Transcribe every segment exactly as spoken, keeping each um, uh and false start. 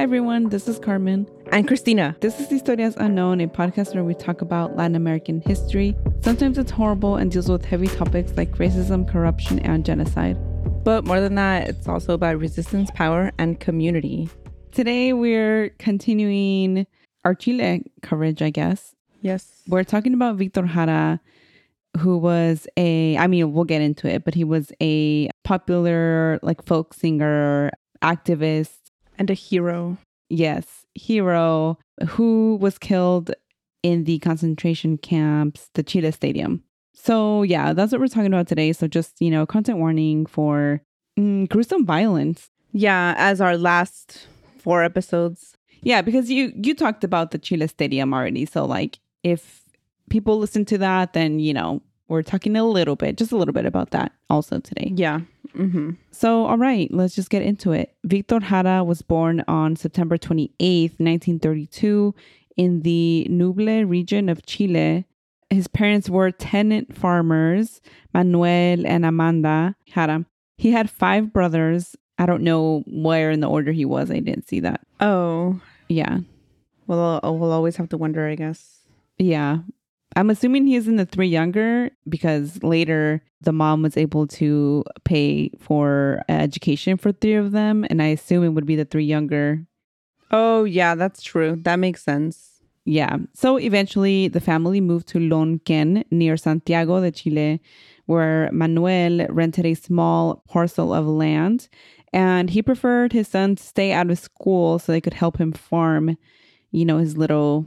Hi everyone, this is Carmen. And Christina. This is Historias Unknown, a podcast where we talk about Latin American history. Sometimes it's horrible and deals with heavy topics like racism, corruption, and genocide. But more than that, it's also about resistance, power, and community. Today we're continuing our Chile coverage, I guess. Yes. We're talking about Victor Jara, who was a, I mean, we'll get into it, but he was a popular like folk singer, activist. And a hero. Yes, hero who was killed in the concentration camps, the Chile Stadium. So yeah, that's what we're talking about today. So just, you know, content warning for mm, gruesome violence. Yeah, as our last four episodes. Yeah, because you you talked about the Chile Stadium already. So like if people listen to that, then, you know, we're talking a little bit, just a little bit about that also today. Yeah. Mm-hmm. So, all right, let's just get into it. Victor Jara was born on September twenty-eighth, nineteen thirty-two in the Ñuble region of Chile. His parents were tenant farmers, Manuel and Amanda Jara. He had five brothers. I don't know where in the order he was. I didn't see that. Oh. Yeah. Well, we'll always have to wonder, I guess. Yeah. I'm assuming he is in the three younger because later the mom was able to pay for education for three of them. And I assume it would be the three younger. Oh, yeah, that's true. That makes sense. Yeah. So eventually the family moved to Lonquén near Santiago de Chile, where Manuel rented a small parcel of land. And he preferred his son to stay out of school so they could help him farm, you know, his little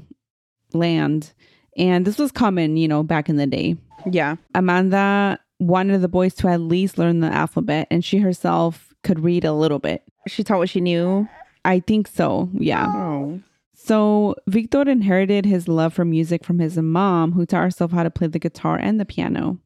land. And this was common, you know, back in the day. Yeah. Amanda wanted the boys to at least learn the alphabet, and she herself could read a little bit. She taught what she knew? I think so, yeah. Oh. So Victor inherited his love for music from his mom, who taught herself how to play the guitar and the piano.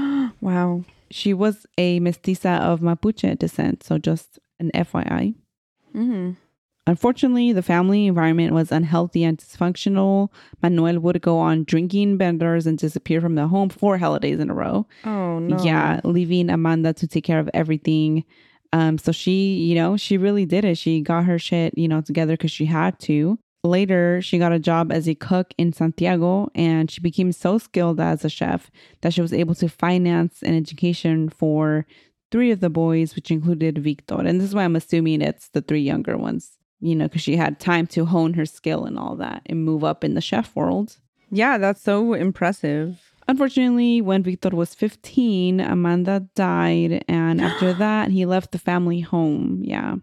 Wow. She was a mestiza of Mapuche descent, so just an F Y I. Mm-hmm. Unfortunately, the family environment was unhealthy and dysfunctional. Manuel would go on drinking benders and disappear from the home four holidays in a row. Oh, no. Yeah, leaving Amanda to take care of everything. Um, so she, you know, she really did it. She got her shit, you know, together because she had to. Later, she got a job as a cook in Santiago, and she became so skilled as a chef that she was able to finance an education for three of the boys, which included Victor. And this is why I'm assuming it's the three younger ones. You know, because she had time to hone her skill and all that and move up in the chef world. Yeah, that's so impressive. Unfortunately, when Victor was fifteen, Amanda died. And after that, he left the family home. Yeah.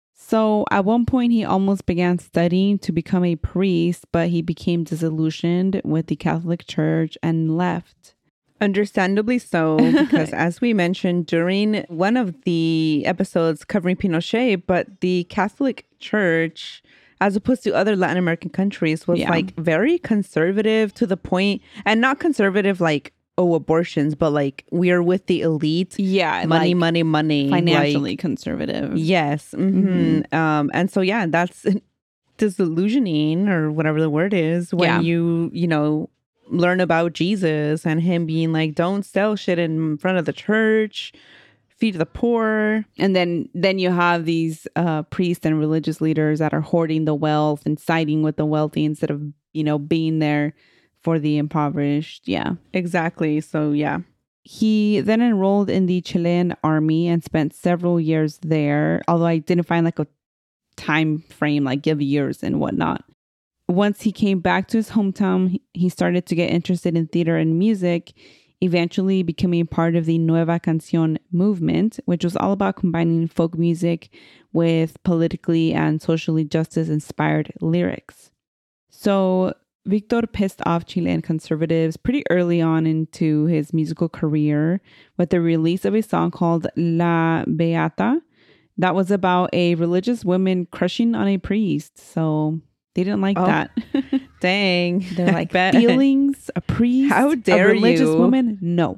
So at one point, he almost began studying to become a priest, but he became disillusioned with the Catholic Church and left. Understandably so, because as we mentioned during one of the episodes covering Pinochet, but the Catholic Church, as opposed to other Latin American countries, was yeah. like very conservative to the point, and not conservative like, oh, abortions, but like we're with the elite. Yeah. Money, like money, money. Financially like, conservative. Yes. Mm-hmm. Mm-hmm. Um, and so, yeah, that's disillusioning or whatever the word is when yeah. you, you know, learn about Jesus and him being like, don't sell shit in front of the church, feed the poor. And then then you have these uh, priests and religious leaders that are hoarding the wealth and siding with the wealthy instead of, you know, being there for the impoverished. Yeah, exactly. So, yeah. He then enrolled in the Chilean army and spent several years there, although I didn't find like a time frame, like give years and whatnot. Once he came back to his hometown, he started to get interested in theater and music, eventually becoming part of the Nueva Canción movement, which was all about combining folk music with politically and socially justice-inspired lyrics. So Victor pissed off Chilean conservatives pretty early on into his musical career with the release of a song called La Beata that was about a religious woman crushing on a priest. So they didn't like oh, that. Dang. They're like, feelings, a priest, how dare a religious you? woman? No.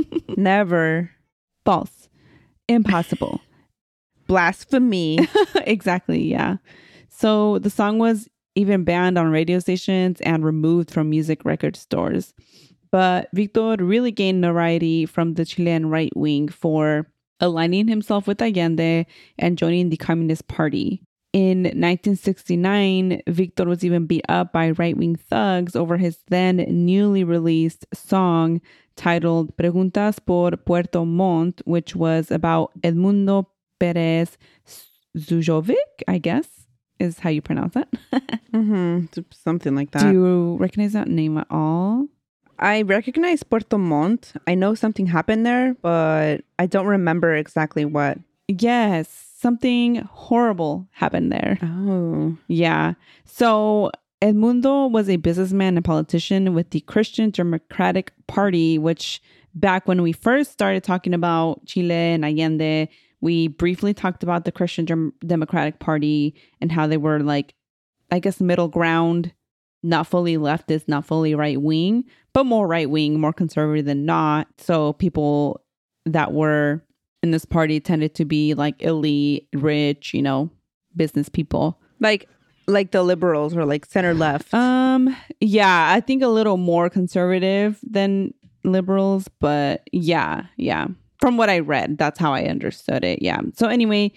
Never. False. Impossible. Blasphemy. Exactly, yeah. So the song was even banned on radio stations and removed from music record stores. But Victor really gained notoriety from the Chilean right wing for aligning himself with Allende and joining the Communist Party. In nineteen sixty-nine, Victor was even beat up by right-wing thugs over his then newly released song titled Preguntas por Puerto Montt, which was about Edmundo Perez Zujovic, I guess is how you pronounce that. mm-hmm. Something like that. Do you recognize that name at all? I recognize Puerto Montt. I know something happened there, but I don't remember exactly what. Yes, something horrible happened there. Oh. Yeah. So Edmundo was a businessman and politician with the Christian Democratic Party, which back when we first started talking about Chile and Allende, we briefly talked about the Christian Dem- Democratic Party and how they were like, I guess, middle ground, not fully leftist, not fully right wing, but more right wing, more conservative than not. So people that were in this party tended to be like elite, rich, you know, business people. Like like the liberals or like center left. Um, yeah, I think a little more conservative than liberals, but yeah, yeah. From what I read, that's how I understood it. Yeah. So anyway,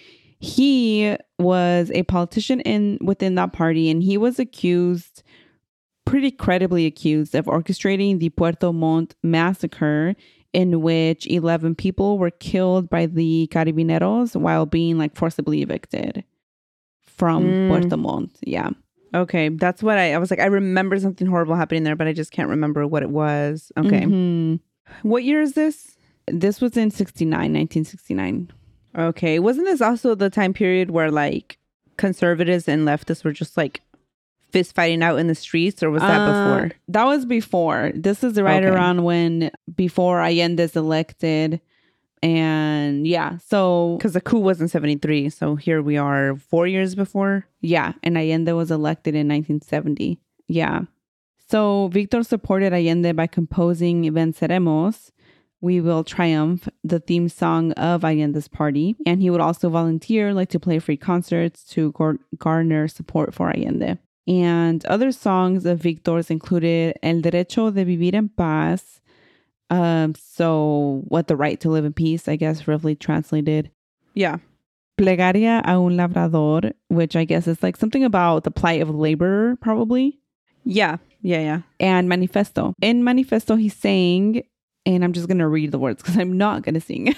he was a politician in within that party, and he was accused, pretty credibly accused, of orchestrating the Puerto Montt massacre, in which eleven people were killed by the Carabineros while being like forcibly evicted from mm. Puerto Montt. Yeah. Okay. That's what I, I was like, I remember something horrible happening there, but I just can't remember what it was. Okay. Mm-hmm. What year is this? This was in sixty-nine, nineteen sixty-nine. Okay. Wasn't this also the time period where like conservatives and leftists were just like fist fighting out in the streets, or was that uh, before? That was before. This is right okay. around when, before Allende's elected. And yeah, so... Because the coup was in seventy-three, so here we are four years before. Yeah, and Allende was elected in nineteen seventy. Yeah. So Victor supported Allende by composing Venceremos, We Will Triumph, the theme song of Allende's party. And he would also volunteer like to play free concerts to gar- garner support for Allende. And other songs of Victor's included El Derecho de Vivir en Paz. Um, so what the right to live in peace, I guess, roughly translated. Yeah. Plegaria a un labrador, which I guess is like something about the plight of labor, probably. Yeah. Yeah, yeah. And Manifesto. In Manifesto, he sang, and I'm just going to read the words because I'm not going to sing.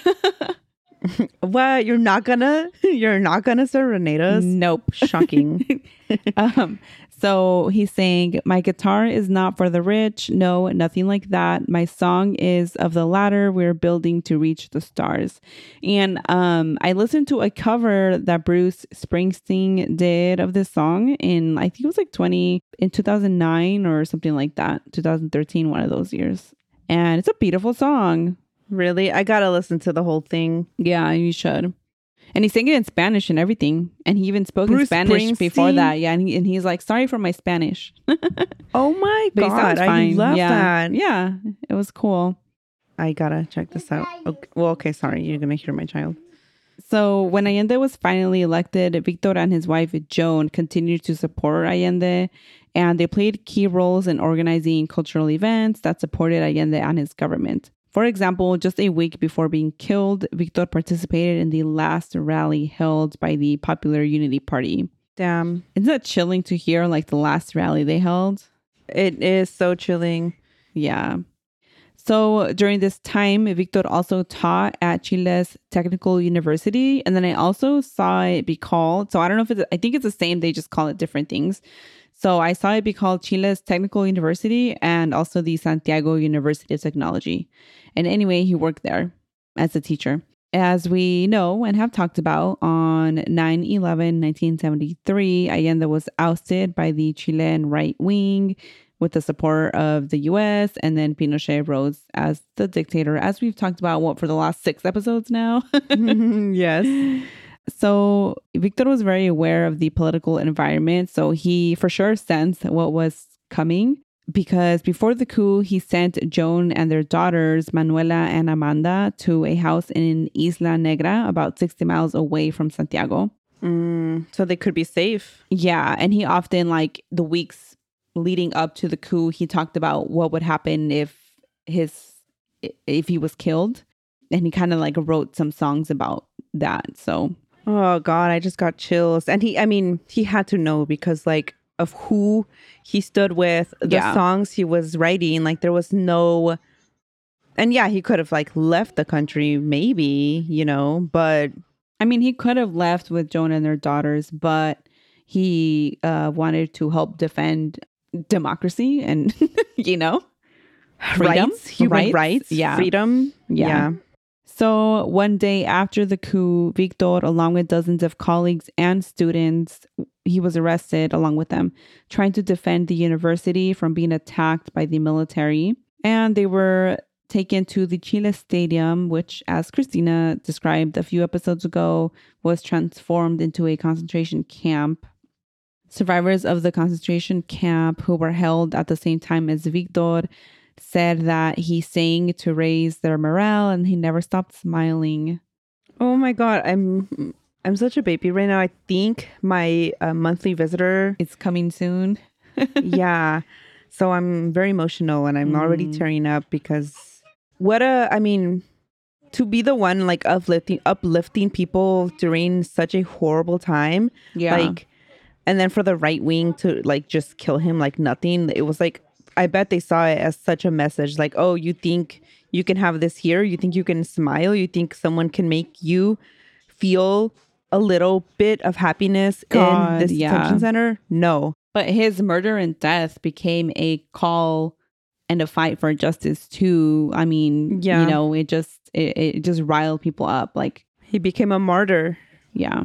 What? You're not gonna? You're not gonna serenade us? Nope. Shocking. um, so he's saying, my guitar is not for the rich. No, nothing like that. My song is of the latter. We're building to reach the stars. And um, I listened to a cover that Bruce Springsteen did of this song in, I think it was like twenty, in two thousand nine or something like that. two thousand thirteen, one of those years. And it's a beautiful song. Really? I gotta listen to the whole thing. Yeah, you should. And he sang it in Spanish and everything. And he even spoke Bruce in Spanish Springsteen? before that. Yeah, and, he, and he's like, sorry for my Spanish. Oh my But he God, sounds I fine. love yeah. that. Yeah, it was cool. I gotta check this out. Okay. Well, okay, sorry. You're gonna hear my child. So when Allende was finally elected, Victor and his wife, Joan, continued to support Allende. And they played key roles in organizing cultural events that supported Allende and his government. For example, just a week before being killed, Victor participated in the last rally held by the Popular Unity Party. Damn. Isn't that chilling to hear, like the last rally they held? It is so chilling. Yeah. So during this time, Victor also taught at Chile's Technical University. And then I also saw it be called, so I don't know if it's, I think it's the same, they just call it different things. So I saw it be called Chile's Technical University and also the Santiago University of Technology. And anyway, he worked there as a teacher. As we know and have talked about, on nine eleven nineteen seventy-three, Allende was ousted by the Chilean right wing with the support of the U S, and then Pinochet rose as the dictator, as we've talked about, what, for the last six episodes now? Yes. So Victor was very aware of the political environment, so he for sure sensed what was coming, because before the coup, he sent Joan and their daughters, Manuela and Amanda, to a house in Isla Negra, about sixty miles away from Santiago. Mm, so they could be safe. Yeah, and he often, like the weeks leading up to the coup, he talked about what would happen if his if he was killed, and he kind of like wrote some songs about that. So Oh God, I just got chills. And he, I mean, he had to know because like of who he stood with, the Yeah. songs he was writing. Like there was no, and yeah, he could have like left the country, maybe, you know, but I mean, he could have left with Joan and their daughters, but he uh, wanted to help defend democracy and, you know, freedom, rights, human rights, yeah, freedom. Yeah. Yeah. So one day after the coup, Victor, along with dozens of colleagues and students, he was arrested along with them, trying to defend the university from being attacked by the military. And they were taken to the Chile Stadium, which, as Christina described a few episodes ago, was transformed into a concentration camp. Survivors of the concentration camp who were held at the same time as Victor said that he sang to raise their morale and he never stopped smiling. Oh my God, I'm I'm such a baby right now. I think my uh, monthly visitor It's coming soon. yeah. So I'm very emotional and I'm mm. already tearing up because what a, I mean, to be the one like uplifting, uplifting people during such a horrible time. Yeah. Like, and then for the right wing to like just kill him like nothing. It was like, I bet they saw it as such a message like, oh, you think you can have this here? You think you can smile? You think someone can make you feel a little bit of happiness God, in this yeah. detention center? No. But his murder and death became a call and a fight for justice too. I mean, yeah. you know, it just it, it just riled people up. Like he became a martyr. Yeah.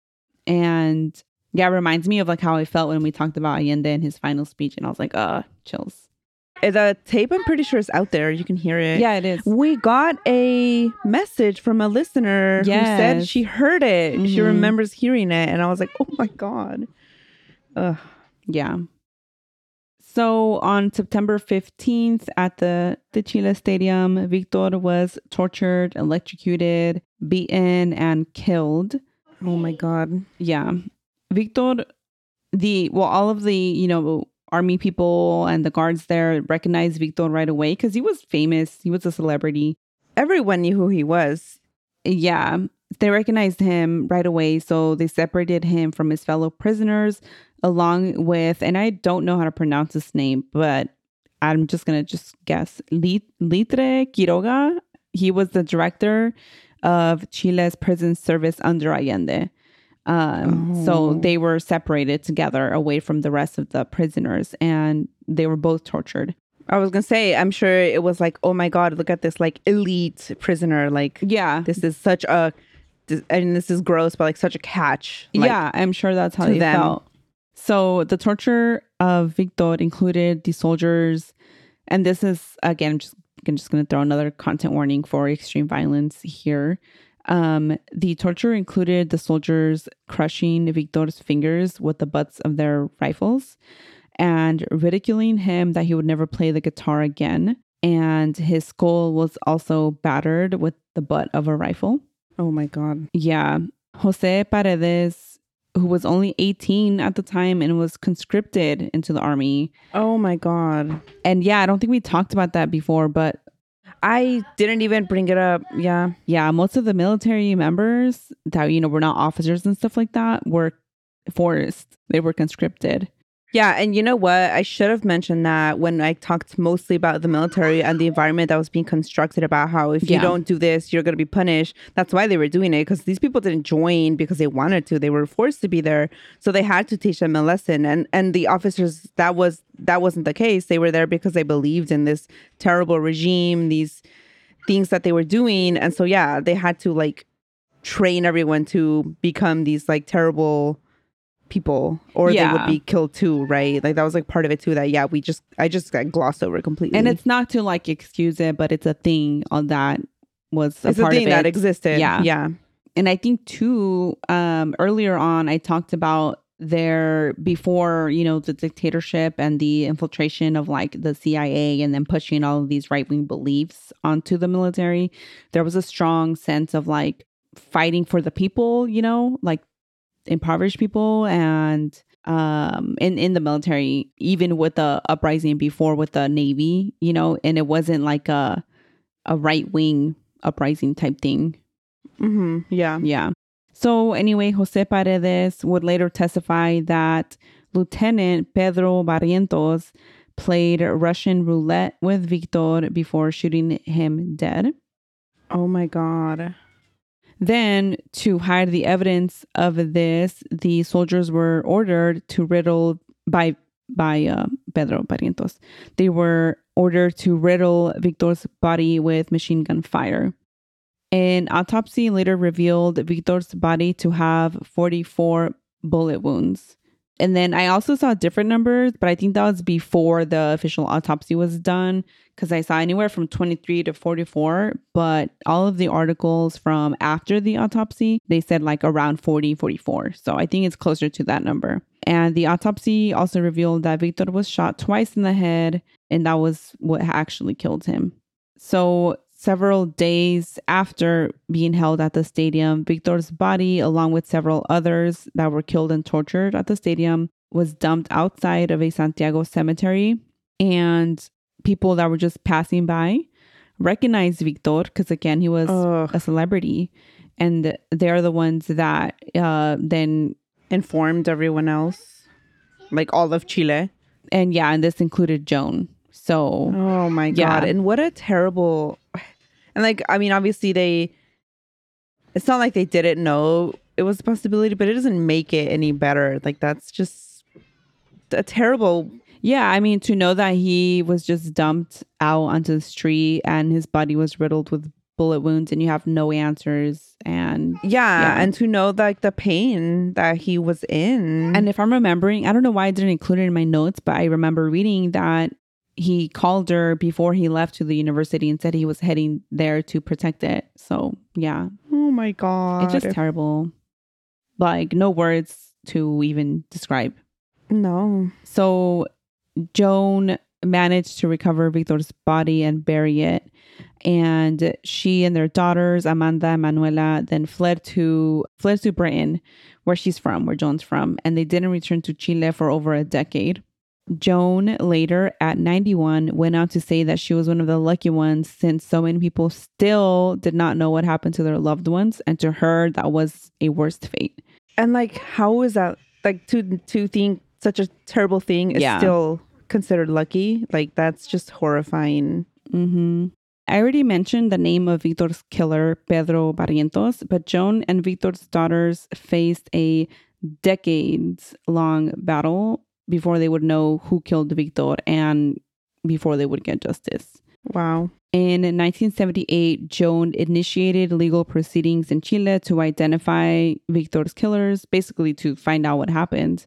And yeah, it reminds me of like how I felt when we talked about Allende and his final speech. And I was like, uh, chills. The tape, I'm pretty sure, is out there. You can hear it. Yeah, it is. We got a message from a listener yes. who said she heard it. Mm-hmm. She remembers hearing it. And I was like, oh my God. Ugh. Yeah. So on September fifteenth at the, the Chile Stadium, Victor was tortured, electrocuted, beaten, and killed. Oh my God. Yeah. Victor, the, well, all of the, you know, army people and the guards there recognized Victor right away because he was famous. He was a celebrity. Everyone knew who he was. Yeah. They recognized him right away. So they separated him from his fellow prisoners along with, and I don't know how to pronounce his name, but I'm just going to just guess, Litre Quiroga. He was the director of Chile's prison service under Allende. Um, oh. So they were separated together away from the rest of the prisoners and they were both tortured. I was going to say, I'm sure it was like, oh my God, look at this like elite prisoner. Like, yeah, this is such a, this, I mean, this is gross, but like such a catch. Like, yeah, I'm sure that's how they them. felt. So the torture of Victor included the soldiers. And this is, again, I'm just, I'm just going to throw another content warning for extreme violence here. Um, the torture included the soldiers crushing Victor's fingers with the butts of their rifles and ridiculing him that he would never play the guitar again. And his skull was also battered with the butt of a rifle. Oh my God. Yeah. Jose Paredes, who was only eighteen at the time and was conscripted into the army. Oh my God. And yeah, I don't think we talked about that before, but I didn't even bring it up. Yeah. Yeah. Most of the military members that, you know, were not officers and stuff like that were forced. They were conscripted. Yeah. And you know what? I should have mentioned that when I talked mostly about the military and the environment that was being constructed about how if yeah. you don't do this, you're going to be punished. That's why they were doing it, because these people didn't join because they wanted to. They were forced to be there. So they had to teach them a lesson. And and the officers, that was that wasn't the case. They were there because they believed in this terrible regime, these things that they were doing. And so, yeah, they had to like train everyone to become these like terrible people, or yeah. they would be killed too, right? Like that was like part of it too, that yeah we just I just got glossed over completely. And it's not to like excuse it, but it's a thing on that was a it's part a thing of it that existed. Yeah. Yeah. And I think too, um earlier on I talked about there before, you know, the dictatorship and the infiltration of like the C I A and then pushing all of these right-wing beliefs onto the military. There was a strong sense of like fighting for the people, you know, like impoverished people, and um in in the military, even with the uprising before with the Navy, you know, and it wasn't like a a right-wing uprising type thing. Mm-hmm. Yeah. Yeah. So anyway, Jose Paredes would later testify that Lieutenant Pedro Barrientos played Russian roulette with Victor before shooting him dead. Oh my God. Then, to hide the evidence of this, the soldiers were ordered to riddle by by uh, Pedro Barrientos. They were ordered to riddle Victor's body with machine gun fire. An autopsy later revealed Victor's body to have forty-four bullet wounds. And then I also saw different numbers, but I think that was before the official autopsy was done, because I saw anywhere from twenty-three to forty-four. But all of the articles from after the autopsy, they said like around forty, forty-four. So I think it's closer to that number. And the autopsy also revealed that Victor was shot twice in the head, and that was what actually killed him. So several days after being held at the stadium, Victor's body, along with several others that were killed and tortured at the stadium, was dumped outside of a Santiago cemetery. And people that were just passing by recognized Victor because, again, he was Ugh. a celebrity. And they're the ones that uh, then informed everyone else, like all of Chile. And yeah, and this included Joan. So, oh my God. Yeah. And what a terrible... And like, I mean, obviously they, it's not like they didn't know it was a possibility, but it doesn't make it any better. Like, that's just a terrible. Yeah. I mean, to know that he was just dumped out onto the street and his body was riddled with bullet wounds and you have no answers. And yeah, yeah. And to know like the pain that he was in. And if I'm remembering, I don't know why I didn't include it in my notes, but I remember reading that he called her before he left to the university and said he was heading there to protect it. So, yeah. Oh my God. It's just terrible. Like, no words to even describe. No. So, Joan managed to recover Victor's body and bury it. And she and their daughters, Amanda and Manuela, then fled to fled to Britain, where she's from, where Joan's from. And they didn't return to Chile for over a decade. Joan later, at ninety-one, went on to say that she was one of the lucky ones since so many people still did not know what happened to their loved ones. And to her, that was a worst fate. And like, how is that? Like, to to think such a terrible thing is Yeah. still considered lucky? Like, that's just horrifying. Mm-hmm. I already mentioned the name of Victor's killer, Pedro Barrientos, but Joan and Victor's daughters faced a decades-long battle before they would know who killed Victor and before they would get justice. Wow. In nineteen seventy-eight, Joan initiated legal proceedings in Chile to identify Victor's killers, basically to find out what happened.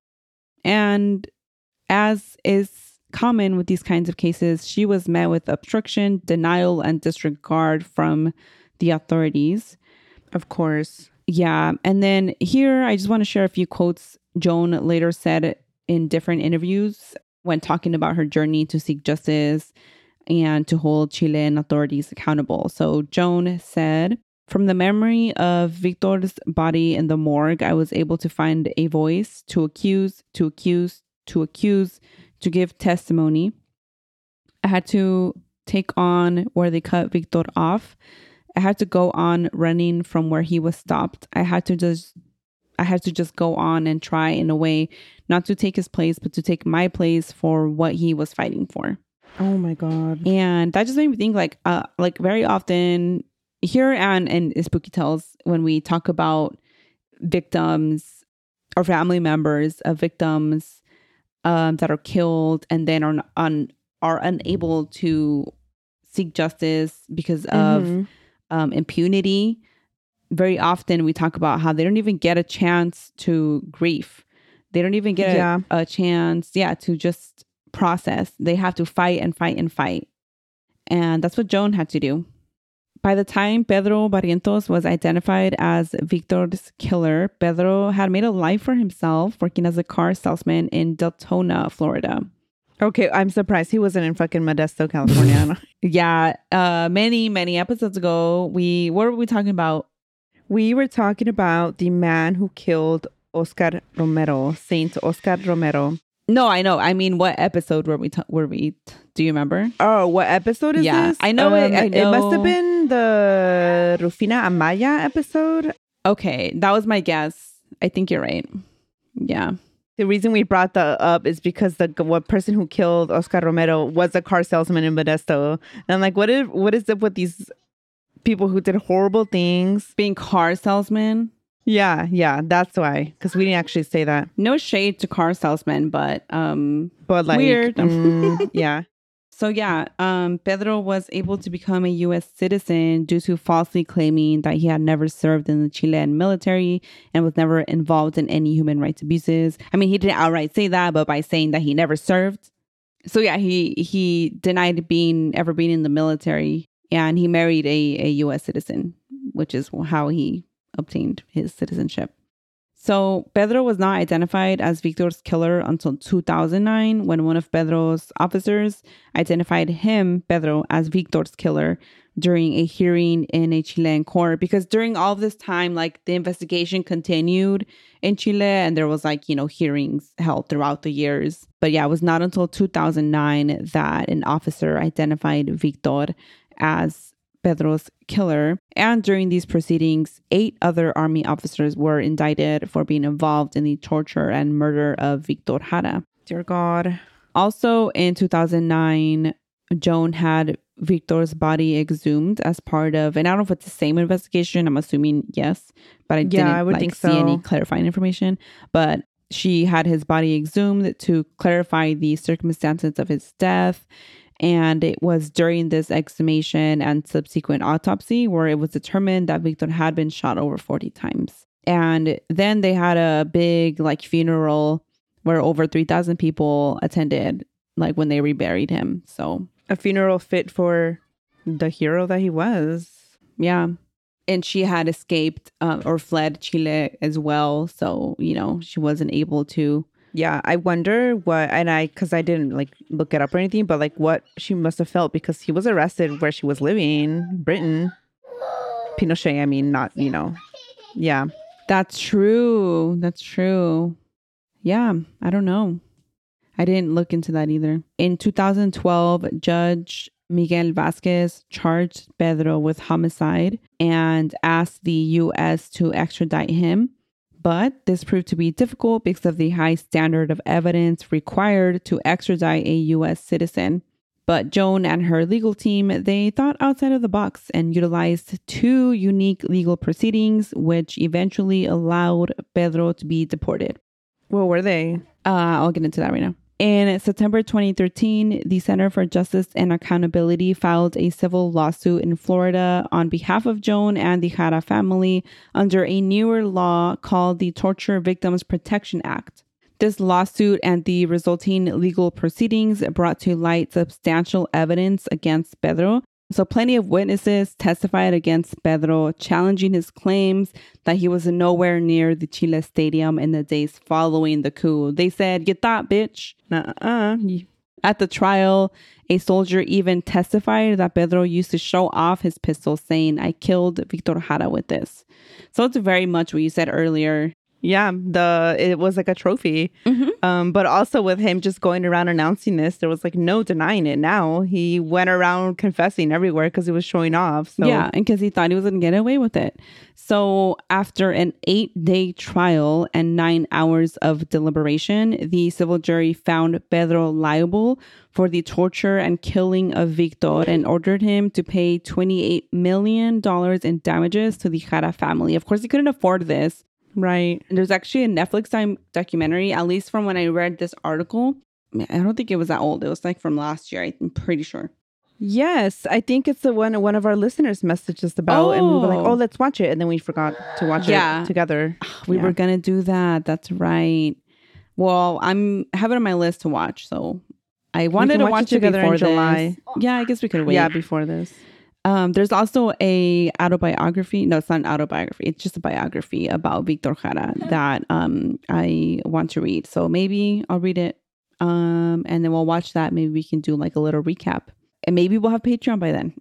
And as is common with these kinds of cases, she was met with obstruction, denial, and disregard from the authorities. Of course. Yeah. And then here, I just want to share a few quotes Joan later said in different interviews when talking about her journey to seek justice and to hold Chilean authorities accountable. So Joan said, "From the memory of Victor's body in the morgue, I was able to find a voice to accuse, to accuse, to accuse, to give testimony. I had to take on where they cut Victor off. I had to go on running from where he was stopped. I had to just I had to just go on and try in a way not to take his place, but to take my place for what he was fighting for." Oh my God. And that just made me think like, uh, like very often here and in Spooky Tales, when we talk about victims or family members of victims um, that are killed and then are, un, are unable to seek justice because of Mm-hmm. um, impunity, very often we talk about how they don't even get a chance to grieve. They don't even get Yeah. a, a chance, yeah, to just process. They have to fight and fight and fight. And that's what Joan had to do. By the time Pedro Barrientos was identified as Victor's killer, Pedro had made a life for himself working as a car salesman in Deltona, Florida. Okay, I'm surprised he wasn't in fucking Modesto, California. Yeah, uh, many, many episodes ago, we what were we talking about? We were talking about the man who killed Oscar Romero, Saint Oscar Romero. No, I know. I mean, what episode were we? T- were we? T- do you remember? Oh, what episode is Yeah, this? I know it- I It must know- have been the Rufina Amaya episode. Okay, that was my guess. I think you're right. Yeah. The reason we brought that up is because the what person who killed Oscar Romero was a car salesman in Modesto. And I'm like, what is what is up with these people who did horrible things? Being car salesmen. Yeah, yeah, that's why. Because we didn't actually say that. No shade to car salesmen, but um, but like weird. mm, yeah. So yeah, um, Pedro was able to become a U S citizen due to falsely claiming that he had never served in the Chilean military and was never involved in any human rights abuses. I mean, he didn't outright say that, but by saying that he never served. So yeah, he he denied being ever being in the military, and he married a, a U S citizen, which is how he obtained his citizenship. So Pedro was not identified as Victor's killer until two thousand nine, when one of Pedro's officers identified him, Pedro, as Victor's killer during a hearing in a Chilean court. Because during all of this time, like, the investigation continued in Chile, and there was like, you know, hearings held throughout the years. But yeah, it was not until two thousand nine that an officer identified Victor as Pedro's killer. And during these proceedings, eight other army officers were indicted for being involved in the torture and murder of Victor Jara. Dear God. Also in two thousand nine, Joan had Victor's body exhumed as part of, and I don't know if it's the same investigation. I'm assuming yes, but I yeah, didn't I would like, think see so. any clarifying information. But she had his body exhumed to clarify the circumstances of his death. And it was during this exhumation and subsequent autopsy where it was determined that Victor had been shot over forty times. And then they had a big like funeral where over three thousand people attended, like when they reburied him. So a funeral fit for the hero that he was. Yeah. And she had escaped uh, or fled Chile as well. So, you know, she wasn't able to. Yeah, I wonder what, and I, because I didn't like look it up or anything, but like what she must have felt, because he was arrested where she was living, Britain. Pinochet, I mean, not, you know, yeah. That's true. That's true. Yeah, I don't know. I didn't look into that either. In two thousand twelve, Judge Miguel Vasquez charged Pedro with homicide and asked the U S to extradite him. But this proved to be difficult because of the high standard of evidence required to extradite a U S citizen. But Joan and her legal team, they thought outside of the box and utilized two unique legal proceedings, which eventually allowed Pedro to be deported. What were they? Uh, I'll get into that right now. In September twenty thirteen, the Center for Justice and Accountability filed a civil lawsuit in Florida on behalf of Joan and the Jara family under a newer law called the Torture Victims Protection Act. This lawsuit and the resulting legal proceedings brought to light substantial evidence against Pedro. So plenty of witnesses testified against Pedro, challenging his claims that he was nowhere near the Chile Stadium in the days following the coup. They said, "You thought, bitch." Uh-uh. At the trial, a soldier even testified that Pedro used to show off his pistol, saying, "I killed Victor Jara with this." So it's very much what you said earlier. Yeah, the it was like a trophy. Mm-hmm. Um, but also with him just going around announcing this, there was like no denying it now. He went around confessing everywhere because he was showing off. So. Yeah, and because he thought he was going to get away with it. So after an eight-day trial and nine hours of deliberation, the civil jury found Pedro liable for the torture and killing of Victor and ordered him to pay twenty-eight million dollars in damages to the Jara family. Of course, he couldn't afford this. Right. And there's actually a Netflix time documentary, at least from when I read this article. I don't think it was that old. It was like from last year, I'm pretty sure. Yes, I think it's the one one of our listeners messaged us about, oh. and we were like, "Oh, let's watch it," and then we forgot to watch yeah. it together. We yeah. were gonna do that. That's right. Well, I'm have it on my list to watch, so I wanted to watch, watch it together before in July. This. Yeah, I guess we could wait. Yeah, before this. Um, there's also a autobiography. No, it's not an autobiography. It's just a biography about Victor Jara that um I want to read. So maybe I'll read it, um, and then we'll watch that. Maybe we can do like a little recap, and maybe we'll have Patreon by then.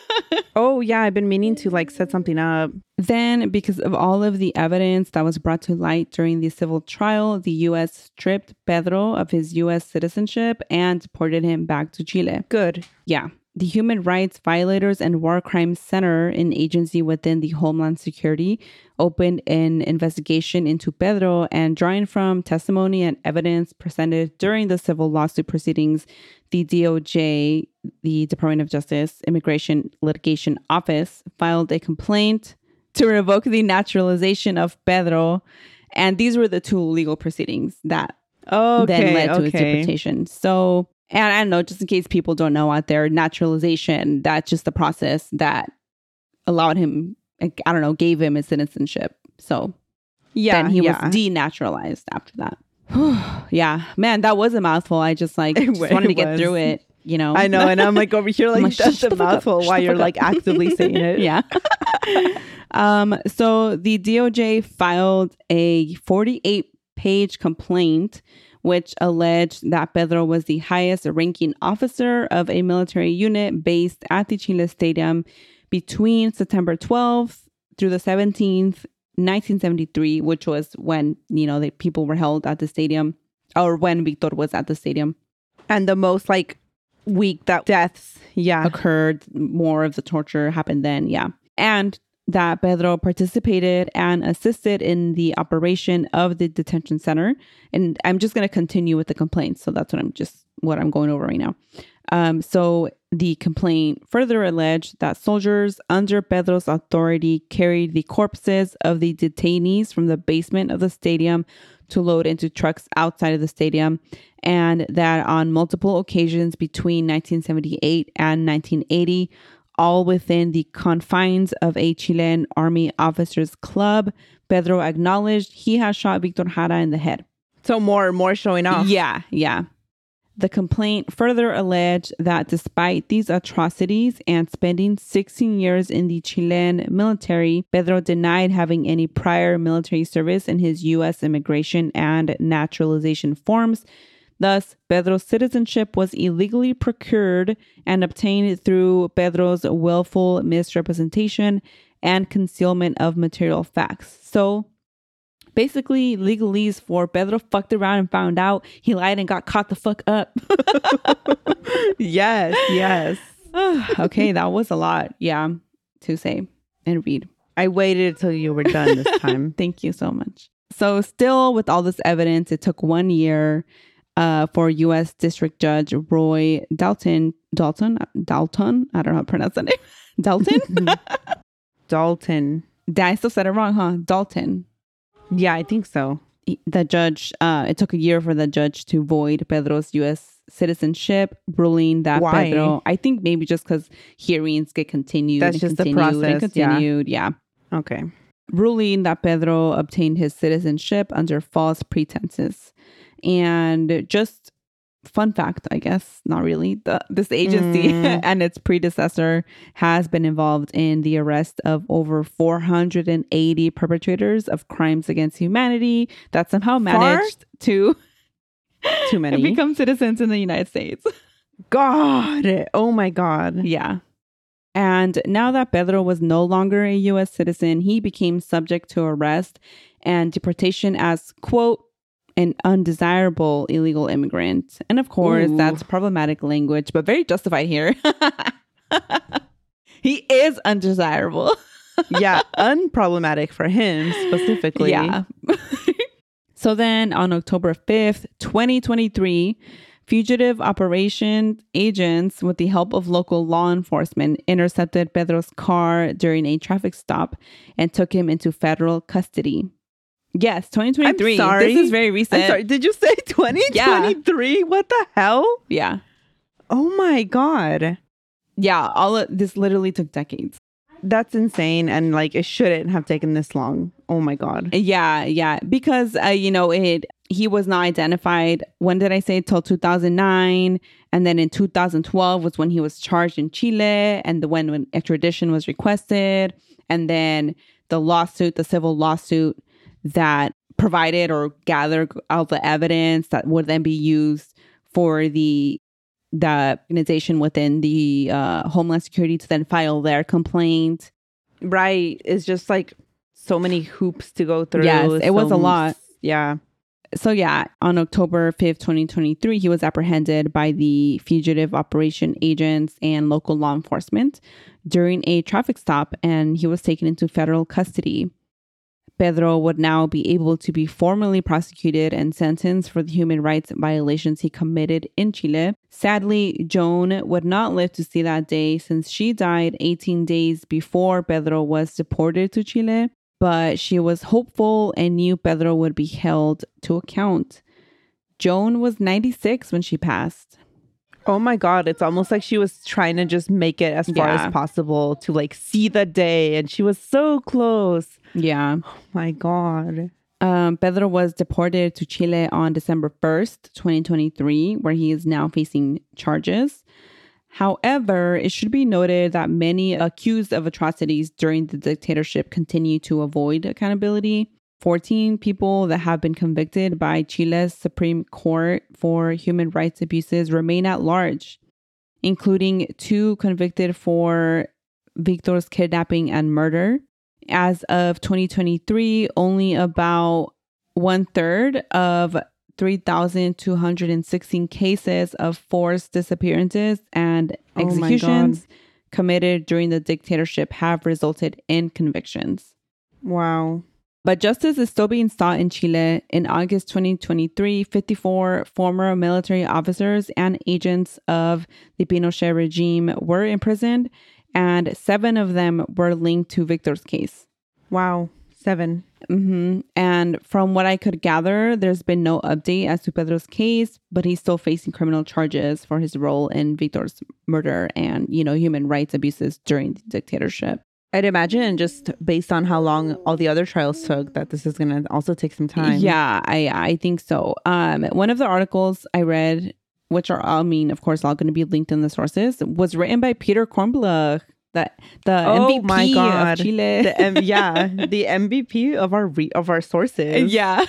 Oh yeah, I've been meaning to like set something up. Then, because of all of the evidence that was brought to light during the civil trial, the U S stripped Pedro of his U S citizenship and deported him back to Chile. Good. Yeah. the Human Rights Violators and War Crimes Center, an agency within the Homeland Security, opened an investigation into Pedro, and drawing from testimony and evidence presented during the civil lawsuit proceedings, the D O J, the Department of Justice Immigration Litigation Office, filed a complaint to revoke the naturalization of Pedro. And these were the two legal proceedings that okay, then led to okay. its deportation. So, and I don't know, just in case people don't know out there, naturalization, that's just the process that allowed him, I don't know, gave him his citizenship. So yeah, then he yeah. was denaturalized after that. Yeah, man, that was a mouthful. I just like It just wanted to get was. through it, you know? I know, and I'm like over here like, like, that's shut the the fuck up, mouthful shut while the you're fuck like up. actively saying it. Yeah. um. So the D O J filed a forty-eight page complaint which alleged that Pedro was the highest ranking officer of a military unit based at the Chile Stadium between September twelfth through the seventeenth, nineteen seventy-three, which was when, you know, the people were held at the stadium, or when Victor was at the stadium. And the most like week that deaths, yeah, occurred, more of the torture happened then, yeah. And that Pedro participated and assisted in the operation of the detention center. And I'm just going to continue with the complaint. So that's what I'm just, what I'm going over right now. Um, so the complaint further alleged that soldiers under Pedro's authority carried the corpses of the detainees from the basement of the stadium to load into trucks outside of the stadium, and that on multiple occasions between nineteen seventy-eight and nineteen eighty, all within the confines of a Chilean Army officers club, Pedro acknowledged he had shot Victor Jara in the head. So more, more showing off. Yeah, yeah. The complaint further alleged that despite these atrocities and spending sixteen years in the Chilean military, Pedro denied having any prior military service in his U S immigration and naturalization forms. Thus, Pedro's citizenship was illegally procured and obtained through Pedro's willful misrepresentation and concealment of material facts. So, basically, legalese for Pedro fucked around and found out, he lied and got caught the fuck up. Yes, yes. Okay, that was a lot, yeah, to say and read. I waited until you were done this time. Thank you so much. So still with all this evidence, it took one year uh, for U S District Judge Roy Dalton, Dalton, Dalton, I don't know how to pronounce that name. Dalton? Dalton. I still said it wrong, huh? Dalton. Yeah, I think so. The judge, uh, it took a year for the judge to void Pedro's U S citizenship, ruling that Why? Pedro, I think maybe just because hearings get continued. That's and just the continued and process, yeah. continued, yeah. Okay. Ruling that Pedro obtained his citizenship under false pretenses. And just fun fact, I guess, not really, the, this agency Mm. and its predecessor has been involved in the arrest of over four hundred eighty perpetrators of crimes against humanity that somehow managed to Too many. become citizens in the United States. God. Oh my God. Yeah. And now that Pedro was no longer a U S citizen, he became subject to arrest and deportation as, quote, an undesirable illegal immigrant. And of course, Ooh. that's problematic language, but very justified here. He is undesirable. Yeah, unproblematic for him specifically. Yeah. So then on October fifth, twenty twenty-three, fugitive operation agents, with the help of local law enforcement, intercepted Pedro's car during a traffic stop and took him into federal custody. Yes, twenty twenty-three. I'm sorry. This is very recent. I'm sorry. Did you say twenty twenty-three? Yeah. What the hell? Yeah. Oh my God. Yeah. All of this literally took decades. That's insane. And like, it shouldn't have taken this long. Oh my God. Yeah. Yeah. Because, uh, you know, it he was not identified. When did I say? Till two thousand nine. And then in two thousand twelve was when he was charged in Chile. And the when, when extradition was requested. And then the lawsuit, the civil lawsuit that provided or gathered all the evidence that would then be used for the the organization within the uh, Homeland Security to then file their complaint. Right. It's just like so many hoops to go through. Yes, it was so a lot. Yeah. So yeah, on October fifth, twenty twenty-three, he was apprehended by the fugitive operation agents and local law enforcement during a traffic stop, and he was taken into federal custody. Pedro would now be able to be formally prosecuted and sentenced for the human rights violations he committed in Chile. Sadly, Joan would not live to see that day since she died eighteen days before Pedro was deported to Chile. But she was hopeful and knew Pedro would be held to account. Joan was ninety-six when she passed. Oh my God. It's almost like she was trying to just make it as far Yeah. as possible to like see the day. And she was so close. Yeah. Oh my God. Um, Pedro was deported to Chile on December first, twenty twenty-three, where he is now facing charges. However, it should be noted that many accused of atrocities during the dictatorship continue to avoid accountability. fourteen people that have been convicted by Chile's Supreme Court for human rights abuses remain at large, including two convicted for Victor's kidnapping and murder. As of twenty twenty-three, only about one third of three thousand two hundred sixteen cases of forced disappearances and Oh my executions God. committed during the dictatorship have resulted in convictions. Wow. But justice is still being sought in Chile. In August twenty twenty-three, fifty-four former military officers and agents of the Pinochet regime were imprisoned, and seven of them were linked to Victor's case. Wow. Seven. Mm-hmm. And from what I could gather, there's been no update as to Pedro's case, but he's still facing criminal charges for his role in Victor's murder and, you know, human rights abuses during the dictatorship. I'd imagine just based on how long all the other trials took that this is going to also take some time. Yeah, I I think so. Um, one of the articles I read, which are, I mean, of course, all going to be linked in the sources, was written by Peter Kornbluh, that the Oh M V P my God. of Chile. The M- yeah, the M V P of our re- of our sources. Yeah.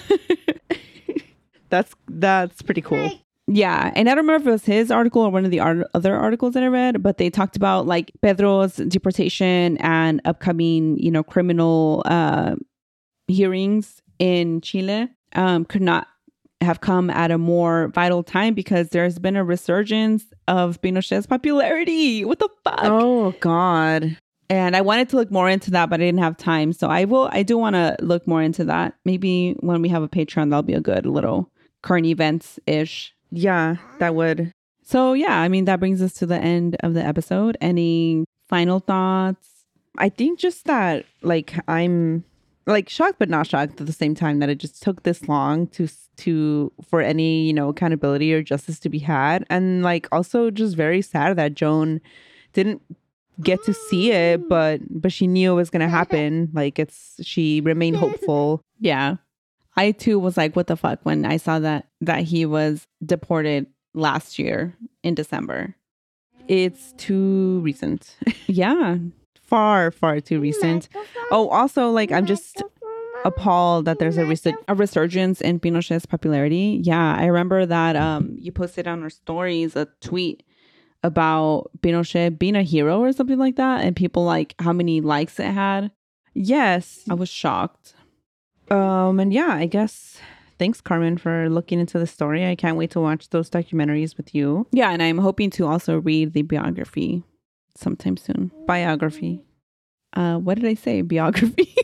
That's that's pretty cool. Yeah, and I don't remember if it was his article or one of the art- other articles that I read, but they talked about like Pedro's deportation and upcoming, you know, criminal uh, hearings in Chile um, could not have come at a more vital time because there's been a resurgence of Pinochet's popularity. What the fuck? Oh God. And I wanted to look more into that, but I didn't have time. So I will, I do want to look more into that. Maybe when we have a Patreon, that'll be a good little current events-ish. Yeah, that would. So yeah, I mean, that brings us to the end of the episode. Any final thoughts? I think just that, like, I'm like shocked, but not shocked at the same time that it just took this long to to for any, you know, accountability or justice to be had, and like also just very sad that Joan didn't get to see it, but but she knew it was gonna happen. Like it's she remained hopeful. Yeah. I too was like, what the fuck when I saw that that he was deported last year in December. It's too recent. Yeah. Far, far too recent. Oh, also, like, I'm just appalled that there's a recent A resurgence in Pinochet's popularity. Yeah. I remember that um you posted on our stories a tweet about Pinochet being a hero or something like that. And people like how many likes it had. Yes. I was shocked. Um, and yeah, I guess thanks, Carmen, for looking into the story. I can't wait to watch those documentaries with you. Yeah. And I'm hoping to also read the biography sometime soon. Biography. Uh, what did I say? Biography.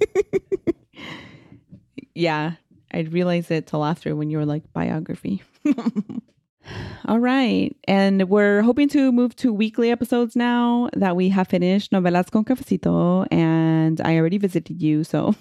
Yeah. I realized it till after when you were like biography. All right. And we're hoping to move to weekly episodes now that we have finished Novelas con Cafecito. And I already visited you. So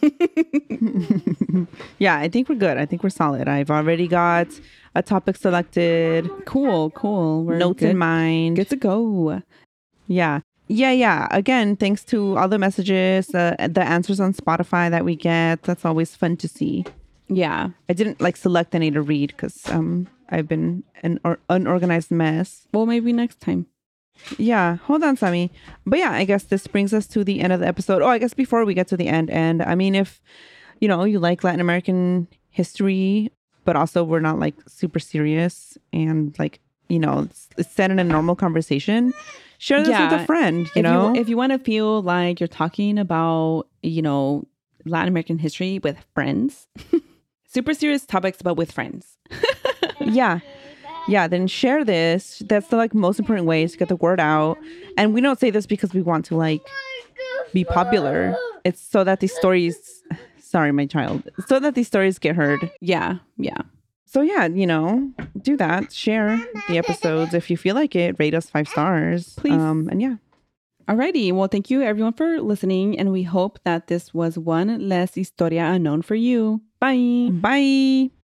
Yeah, I think we're good. I think we're solid. I've already got a topic selected, cool, cool. We're notes good, in mind. good to go. Yeah. Yeah, yeah. Again, thanks to all the messages, uh, the answers on Spotify that we get. That's always fun to see. Yeah. I didn't like select any to read because um I've been an or- unorganized mess. Well, maybe next time. Yeah, hold on, Sammy. But yeah, I guess this brings us to the end of the episode. Oh, I guess before we get to the end, and I mean, if you know you like Latin American history, but also we're not like super serious and like you know it's, it's set in a normal conversation, share this Yeah. with a friend. You if know, you, if you want to feel like you're talking about, you know, Latin American history with friends, super serious topics, but with friends. Yeah. Yeah, then share this. That's the like most important way is to get the word out. And we don't say this because we want to like be popular. It's so that these stories, sorry, my child, so that these stories get heard. Yeah, yeah. So yeah, you know, do that. Share the episodes if you feel like it. Rate us five stars. Please. Um, and yeah. Alrighty. Well, thank you everyone for listening. And we hope that this was one less historia unknown for you. Bye. Bye.